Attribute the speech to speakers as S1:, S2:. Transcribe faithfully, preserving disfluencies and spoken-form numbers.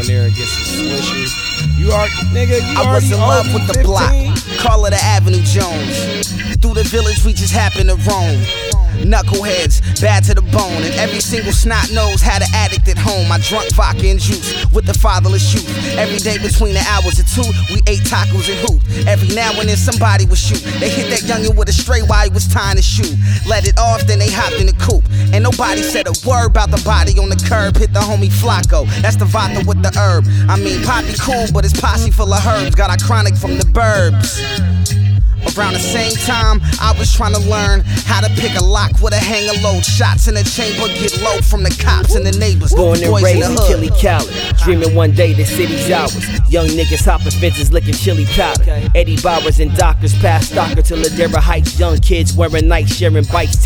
S1: there and get some swishers. You are, nigga, you
S2: I was in love with the block, call it the Avenue Jones. Through the village we just happened to roam. Knuckleheads, bad to the bone, and every single snot nose had an addict at home. I drunk vodka and juice with the fatherless youth. Every day between the hours of two, we ate tacos and hoop. Every now and then somebody would shoot. They hit that youngin' with a stray while he was tying his shoe. Let it off, then they hopped in the coupe. And nobody said a word about the body on the curb. Hit the homie Flacco, that's the vodka with the herb. I mean, Poppy cool, but his posse full of herbs. Got our chronic from the burbs. Around the same time, I was trying to learn how to pick a lock with a hanger load. Shots in the chamber, get low from the cops and the neighbors.
S3: Born and
S2: Boys
S3: raised
S2: in
S3: in
S2: the hood.
S3: Chili Cali, dreaming one day the city's ours. Young niggas hopping fences, licking chili powder. Eddie Bowers and Dockers past Stocker to Ladera Heights. Young kids wearing nights, sharing bikes.